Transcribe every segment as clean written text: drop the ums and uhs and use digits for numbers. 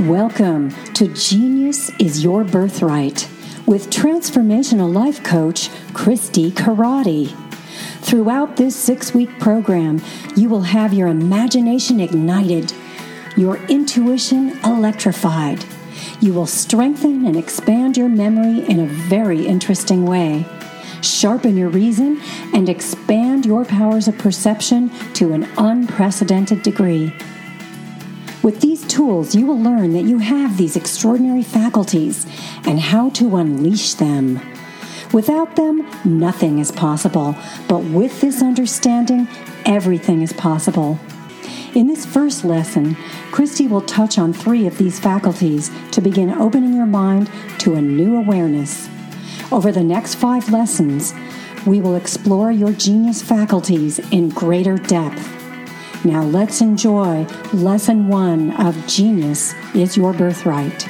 Welcome to Genius is Your Birthright with transformational life coach Christy Karate. Throughout this 6-week program, you will have your imagination ignited, your intuition electrified. You will strengthen and expand your memory in a very interesting way, sharpen your reason, and expand your powers of perception to an unprecedented degree. With these tools, you will learn that you have these extraordinary faculties and how to unleash them. Without them, nothing is possible, but with this understanding, everything is possible. In this first lesson, Christy will touch on 3 of these faculties to begin opening your mind to a new awareness. Over the next 5 lessons, we will explore your genius faculties in greater depth. Now let's enjoy Lesson 1 of Genius is Your Birthright.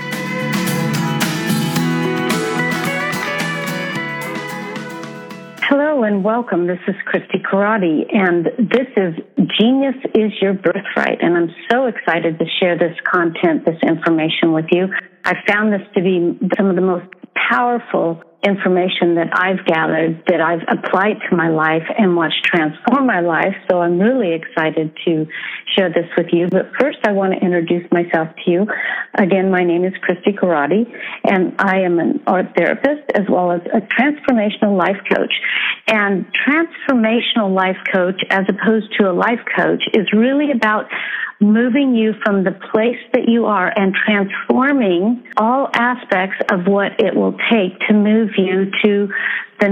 Hello and welcome. This is Christy Karate, and this is Genius is Your Birthright, and I'm so excited to share this content, this information with you. I found this to be some of the most powerful information that I've gathered, that I've applied to my life and watched transform my life. So I'm really excited to share this with you. But first, I want to introduce myself to you. Again, my name is Christy Karate, and I am an art therapist as well as a transformational life coach. And transformational life coach, as opposed to a life coach, is really about moving you from the place that you are and transforming all aspects of what it will take to move you to the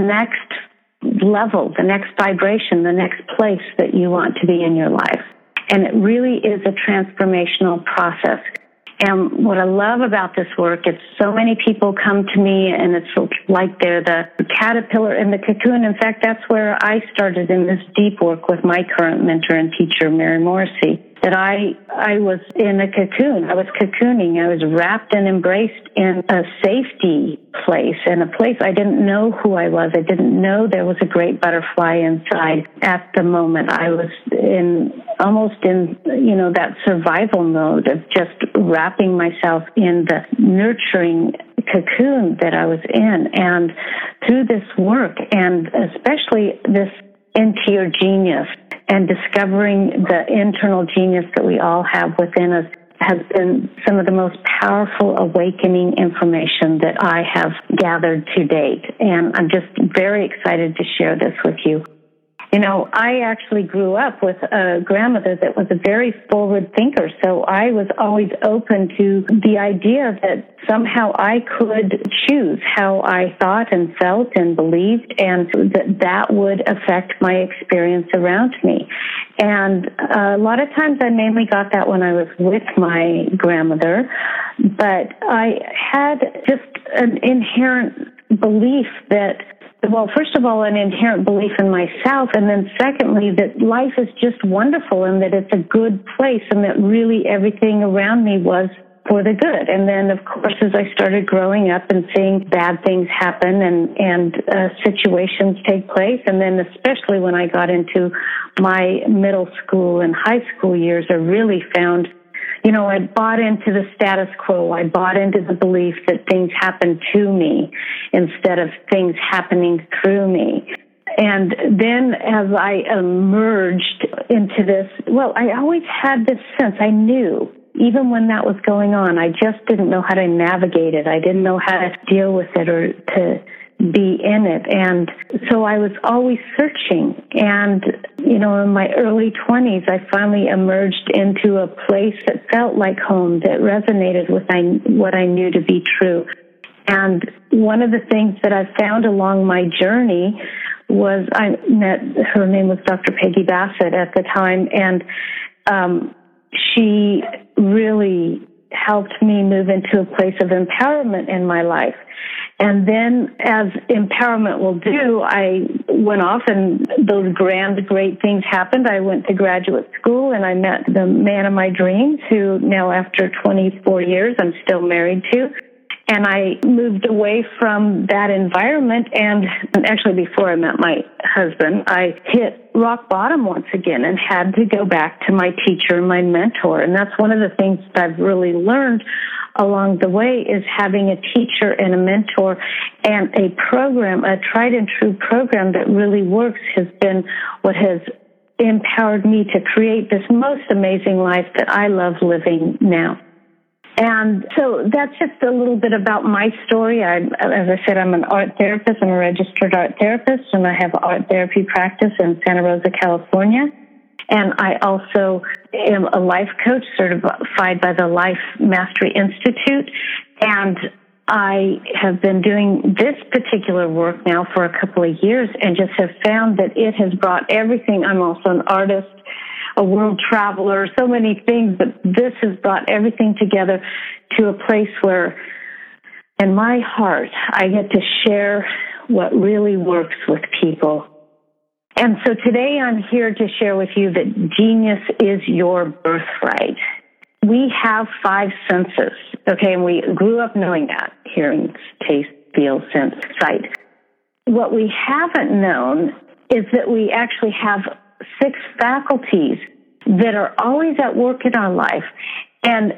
next level, the next vibration, the next place that you want to be in your life. And it really is a transformational process. And what I love about this work, it's so many people come to me and it's like they're the caterpillar in the cocoon. In fact, that's where I started in this deep work with my current mentor and teacher, Mary Morrissey, that I was in a cocoon. I was cocooning. I was wrapped and embraced in a safety place, and a place I didn't know who I was. I didn't know there was a great butterfly inside at the moment. I was almost in that survival mode of just wrapping myself in the nurturing cocoon that I was in. And through this work, and especially this into your genius and discovering the internal genius that we all have within us, has been some of the most powerful awakening information that I have gathered to date. And I'm just very excited to share this with you. You know, I actually grew up with a grandmother that was a very forward thinker, so I was always open to the idea that somehow I could choose how I thought and felt and believed, and that would affect my experience around me. And a lot of times I mainly got that when I was with my grandmother, but I had just an inherent belief that, well, first of all, an inherent belief in myself, and then secondly, that life is just wonderful and that it's a good place and that really everything around me was for the good. And then, of course, as I started growing up and seeing bad things happen and situations take place, and then especially when I got into my middle school and high school years, I really found, I bought into the status quo. I bought into the belief that things happen to me instead of things happening through me. And then as I emerged into this, I always had this sense, I knew, even when that was going on, I just didn't know how to navigate it. I didn't know how to deal with it or to be in it. And so I was always searching. And, in my early 20s, I finally emerged into a place that felt like home, that resonated with what I knew to be true. And one of the things that I found along my journey was I met, her name was Dr. Peggy Bassett at the time, and she really helped me move into a place of empowerment in my life. And then, as empowerment will do, I went off and those great things happened. I went to graduate school and I met the man of my dreams, who now after 24 years I'm still married to. And I moved away from that environment. And actually, before I met my husband, I hit rock bottom once again and had to go back to my teacher, my mentor. And that's one of the things that I've really learned along the way is having a teacher and a mentor and a program, a tried and true program that really works has been what has empowered me to create this most amazing life that I love living now. And so that's just a little bit about my story. As I said, I'm an art therapist. I'm a registered art therapist, and I have an art therapy practice in Santa Rosa, California. And I also am a life coach certified by the Life Mastery Institute. And I have been doing this particular work now for a couple of years and just have found that it has brought everything. I'm also an artist, a world traveler, so many things, but this has brought everything together to a place where, in my heart, I get to share what really works with people. And so today I'm here to share with you that genius is your birthright. We have 5 senses, okay, and we grew up knowing that: hearing, taste, feel, sense, sight. What we haven't known is that we actually have 6 faculties that are always at work in our life, and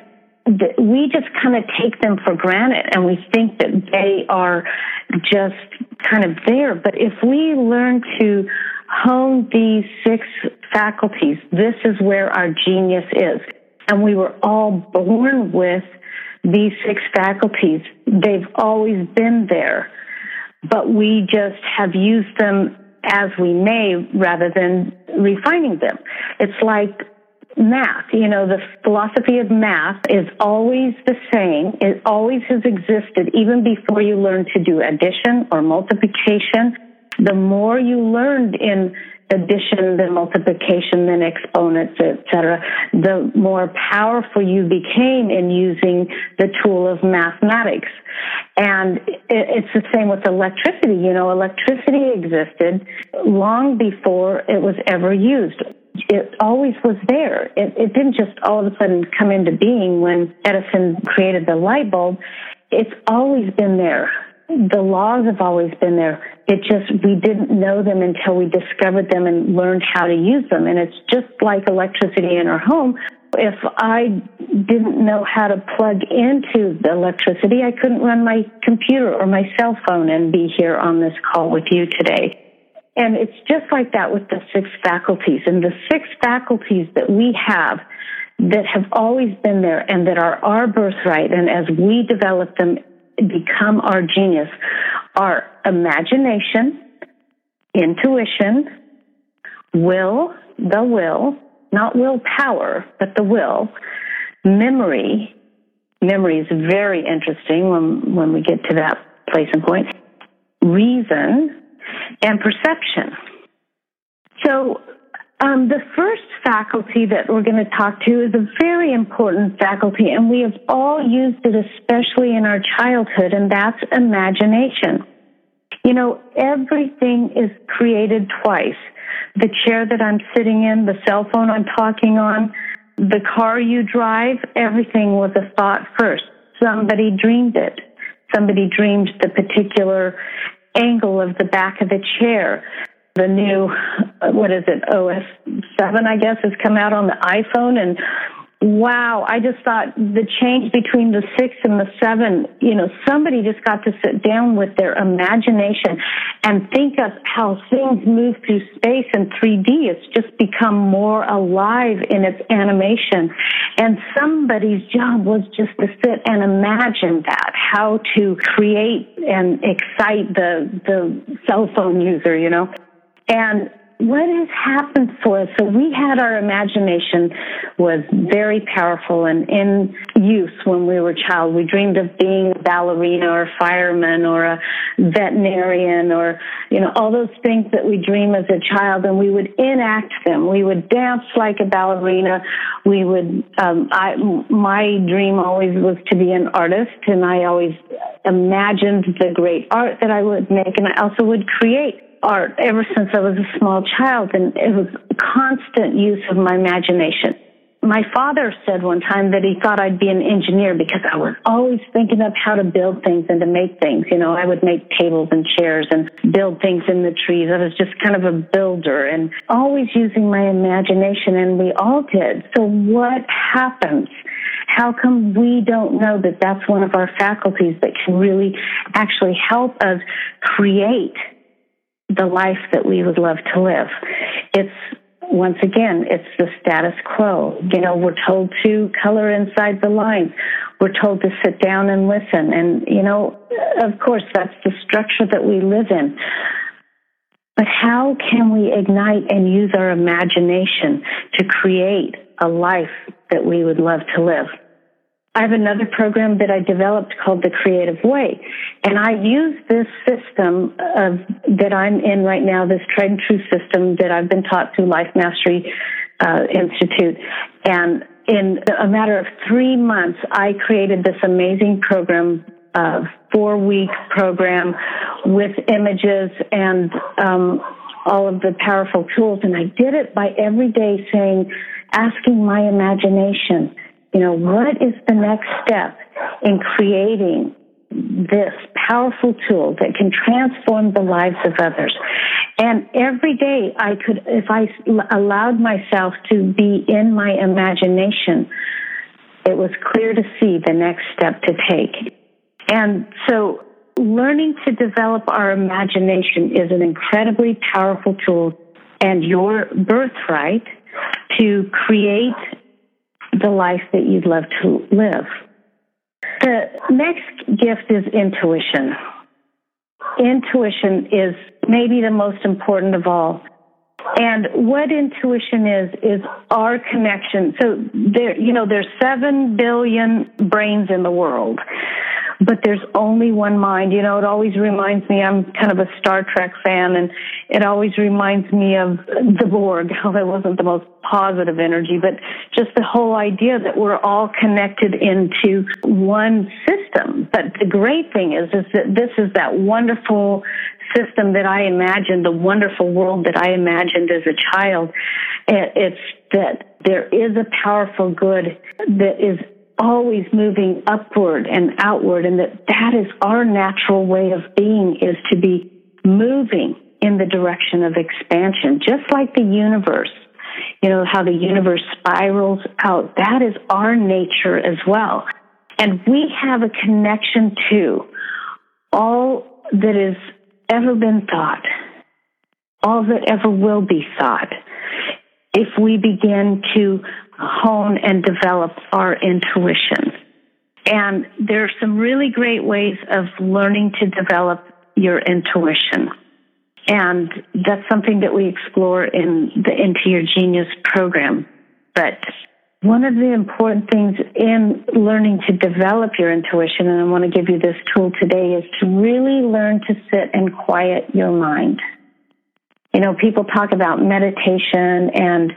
we just kind of take them for granted, and we think that they are just kind of there. But if we learn to hone these 6 faculties, this is where our genius is. And we were all born with these 6 faculties. They've always been there, but we just have used them as we may rather than refining them. It's like math. You know, the philosophy of math is always the same. It always has existed even before you learn to do addition or multiplication. The more you learned in addition, then multiplication, then exponents, etc., the more powerful you became in using the tool of mathematics. And it's the same with electricity. You know, electricity existed long before it was ever used. It always was there. It didn't just all of a sudden come into being when Edison created the light bulb. It's always been there. The laws have always been there. We didn't know them until we discovered them and learned how to use them. And it's just like electricity in our home. If I didn't know how to plug into the electricity, I couldn't run my computer or my cell phone and be here on this call with you today. And it's just like that with the 6 faculties. And the 6 faculties that we have that have always been there and that are our birthright, and as we develop them, become our genius, are imagination, intuition, will, the will, not willpower, but the will, memory. Memory is very interesting when we get to that place and point. Reason and perception. So the first faculty that we're going to talk to is a very important faculty, and we have all used it, especially in our childhood, and that's imagination. You know, everything is created twice. The chair that I'm sitting in, the cell phone I'm talking on, the car you drive, everything was a thought first. Somebody dreamed it. Somebody dreamed the particular angle of the back of the chair. The new, OS 7, I guess, has come out on the iPhone. And wow, I just thought the change between the 6 and the 7, you know, somebody just got to sit down with their imagination and think of how things move through space in 3D. It's just become more alive in its animation. And somebody's job was just to sit and imagine that, how to create and excite the cell phone user, you know. And what has happened for us? So we had our imagination was very powerful and in use when we were a child. We dreamed of being a ballerina or a fireman or a veterinarian or, you know, all those things that we dream as a child, and we would enact them. We would dance like a ballerina. We would, my dream always was to be an artist, and I always imagined the great art that I would make, and I also would create art ever since I was a small child, and it was constant use of my imagination. my father said one time that he thought I'd be an engineer because I was always thinking of how to build things and to make things. You know, I would make tables and chairs and build things in the trees. I was just kind of a builder and always using my imagination, and we all did. So what happens? How come we don't know that that's one of our faculties that can really actually help us create the life that we would love to live? Once again, it's the status quo. You know, we're told to color inside the lines. We're told to sit down and listen. And, you know, of course, that's the structure that we live in. But how can we ignite and use our imagination to create a life that we would love to live? I have another program that I developed called The Creative Way, and I use this system that I'm in right now, this tried and true system that I've been taught through Life Mastery Institute. And in a matter of 3 months, I created this amazing program, 4-week program with images and all of the powerful tools. And I did it by every day asking my imagination, you know, what is the next step in creating this powerful tool that can transform the lives of others? And every day I could, if I allowed myself to be in my imagination, it was clear to see the next step to take. And so learning to develop our imagination is an incredibly powerful tool and your birthright to create the life that you'd love to live. The next gift is intuition. Intuition is maybe the most important of all. And what intuition is our connection. So there's 7 billion brains in the world, but there's only one mind. You know, it always reminds me, I'm kind of a Star Trek fan, and it always reminds me of the Borg, although it wasn't the most positive energy, but just the whole idea that we're all connected into one system. But the great thing is that this is that wonderful system that I imagined, the wonderful world that I imagined as a child. It's that there is a powerful good that is always moving upward and outward, and that is our natural way of being, is to be moving in the direction of expansion, just like the universe. You know, how the universe spirals out. That is our nature as well. And we have a connection to all that has ever been thought, all that ever will be thought, if we begin to hone and develop our intuition. And there are some really great ways of learning to develop your intuition. And that's something that we explore in the Into Your Genius program. But one of the important things in learning to develop your intuition, and I want to give you this tool today, is to really learn to sit and quiet your mind. You know, people talk about meditation and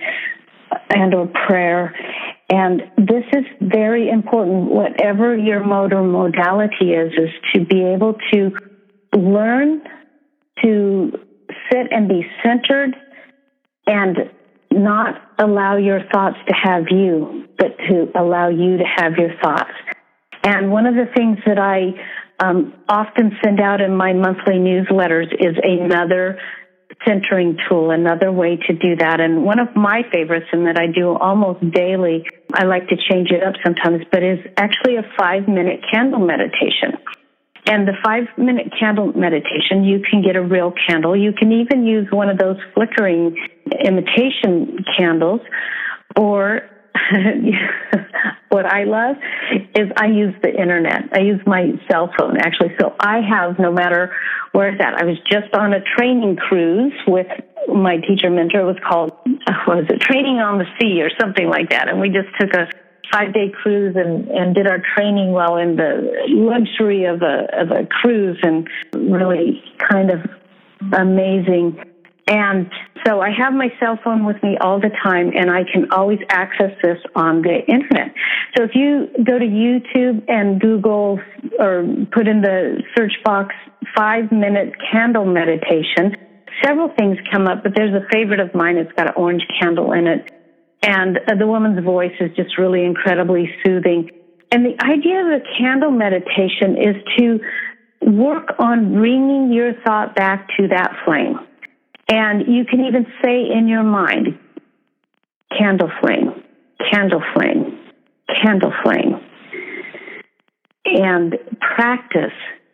or prayer, and this is very important. Whatever your mode or modality is to be able to learn to sit and be centered and not allow your thoughts to have you, but to allow you to have your thoughts. And one of the things that I often send out in my monthly newsletters is another centering tool, another way to do that. And one of my favorites, and that I do almost daily, I like to change it up sometimes, but is actually a 5-minute candle meditation. And the 5-minute candle meditation, you can get a real candle. You can even use one of those flickering imitation candles. Or what I love is I use the internet. I use my cell phone, actually. So I have, no matter where it's at. I was just on a training cruise with my teacher mentor. It was called, Training on the Sea or something like that. And we just took a 5-day cruise and did our training while in the luxury of a cruise, and really kind of amazing. And so I have my cell phone with me all the time, and I can always access this on the internet. So if you go to YouTube and Google or put in the search box 5-minute candle meditation, several things come up, but there's a favorite of mine. It's got an orange candle in it. And the woman's voice is just really incredibly soothing. And the idea of a candle meditation is to work on bringing your thought back to that flame. And you can even say in your mind, candle flame, candle flame, candle flame. And practice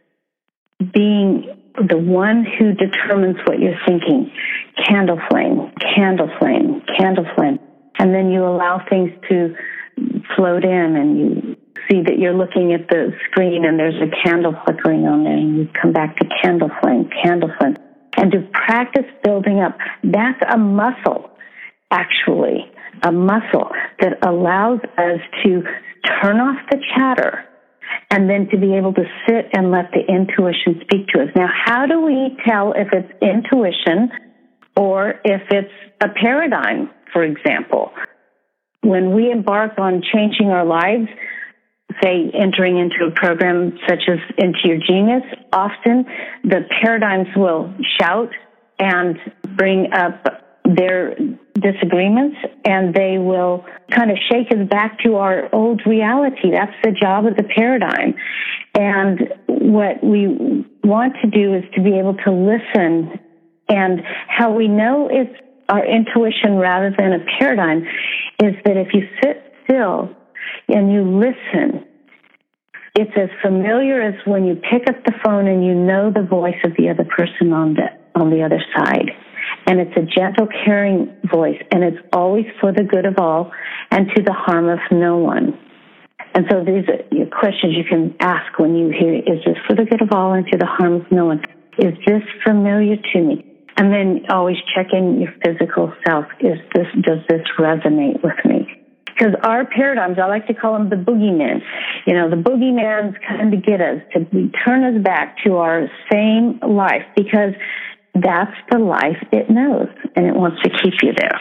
being the one who determines what you're thinking. Candle flame, candle flame, candle flame. And then you allow things to float in, and you see that you're looking at the screen and there's a candle flickering on there, and you come back to candle flame, candle flame. And to practice building up, that's a muscle, actually, a muscle that allows us to turn off the chatter and then to be able to sit and let the intuition speak to us. Now, how do we tell if it's intuition or if it's a paradigm, for example? When we embark on changing our lives, say entering into a program such as Into Your Genius, often the paradigms will shout and bring up their disagreements, and they will kind of shake us back to our old reality. That's the job of the paradigm. And what we want to do is to be able to listen. And how we know it's our intuition rather than a paradigm is that if you sit still and you listen, it's as familiar as when you pick up the phone and you know the voice of the other person on the other side. And it's a gentle, caring voice, and it's always for the good of all and to the harm of no one. And so these are questions you can ask when you hear, is this for the good of all and to the harm of no one? Is this familiar to me? And then always check in your physical self. Does this resonate with me? Because our paradigms, I like to call them the boogeymen. You know, the boogeyman's kind of get us to turn us back to our same life, because that's the life it knows, and it wants to keep you there.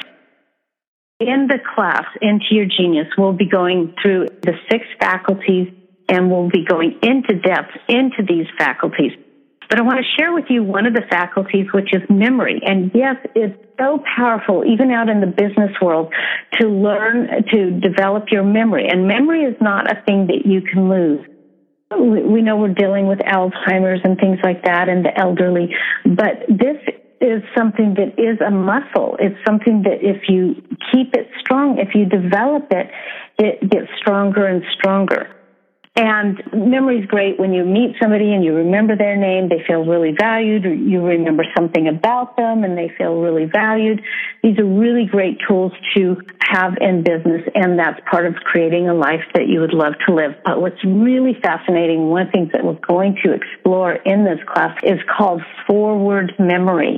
In the class, Into Your Genius, we'll be going through the 6 faculties, and we'll be going into depth into these faculties. But I want to share with you one of the faculties, which is memory. And yes, it's so powerful, even out in the business world, to learn to develop your memory. And memory is not a thing that you can lose. We know we're dealing with Alzheimer's and things like that and the elderly, but this is something that is a muscle. It's something that if you keep it strong, if you develop it, it gets stronger and stronger. And memory is great when you meet somebody and you remember their name, they feel really valued, or you remember something about them and they feel really valued. These are really great tools to have in business, and that's part of creating a life that you would love to live. But what's really fascinating, one of the things that we're going to explore in this class is called forward memory.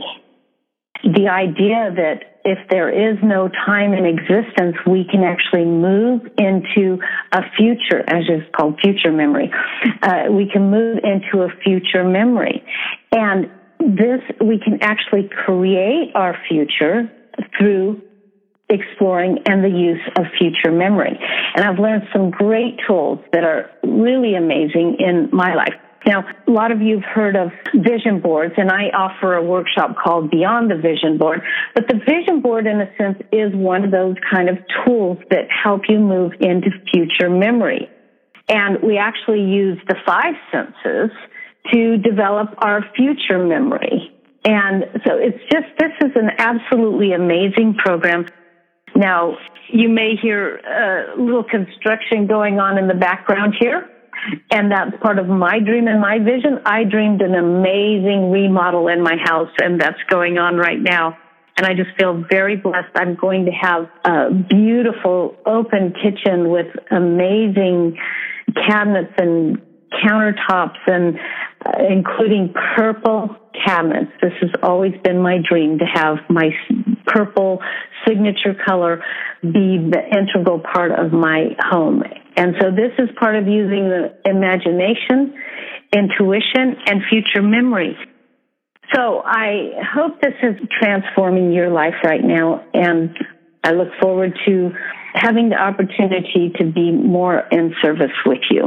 The idea that if there is no time in existence, we can actually move into a future, as is called future memory. We can move into a future memory. And this, we can actually create our future through exploring and the use of future memory. And I've learned some great tools that are really amazing in my life. Now, a lot of you have heard of vision boards, and I offer a workshop called Beyond the Vision Board. But the vision board, in a sense, is one of those kind of tools that help you move into future memory. And we actually use the 5 senses to develop our future memory. And so this is an absolutely amazing program. Now, you may hear a little construction going on in the background here. And that's part of my dream and my vision. I dreamed an amazing remodel in my house, and that's going on right now. And I just feel very blessed. I'm going to have a beautiful open kitchen with amazing cabinets and countertops, and including purple cabinets. This has always been my dream, to have my purple signature color be the integral part of my home. And so this is part of using the imagination, intuition, and future memory. So I hope this is transforming your life right now, and I look forward to having the opportunity to be more in service with you.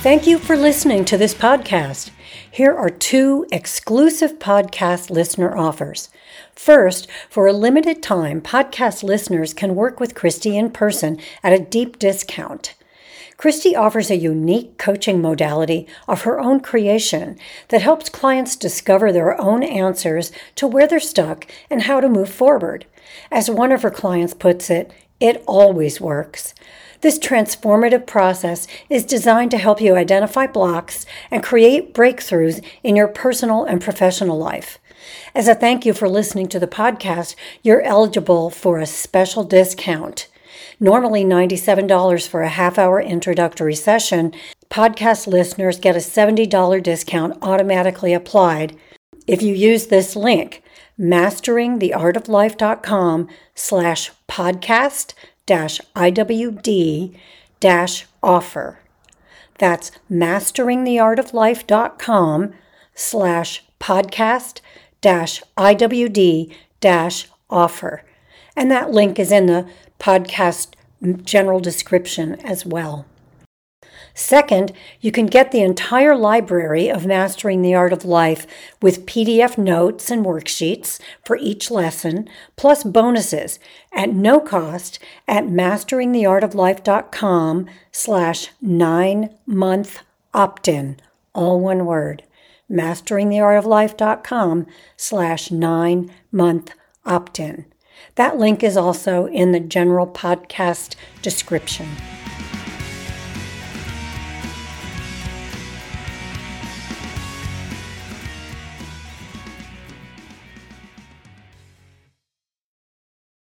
Thank you for listening to this podcast. Here are 2 exclusive podcast listener offers. First, for a limited time, podcast listeners can work with Christy in person at a deep discount. Christy offers a unique coaching modality of her own creation that helps clients discover their own answers to where they're stuck and how to move forward. As one of her clients puts it always works. This transformative process is designed to help you identify blocks and create breakthroughs in your personal and professional life. As a thank you for listening to the podcast, you're eligible for a special discount. Normally $97 for a half-hour introductory session, podcast listeners get a $70 discount automatically applied if you use this link, masteringtheartoflife.com/podcast-IWD-offer. That's masteringtheartoflife.com/podcast-IWD-offer. And that link is in the podcast general description as well. Second, you can get the entire library of Mastering the Art of Life with PDF notes and worksheets for each lesson, plus bonuses at no cost at masteringtheartoflife.com/9-month opt-in, all one word, masteringtheartoflife.com/9-month opt-in. That link is also in the general podcast description.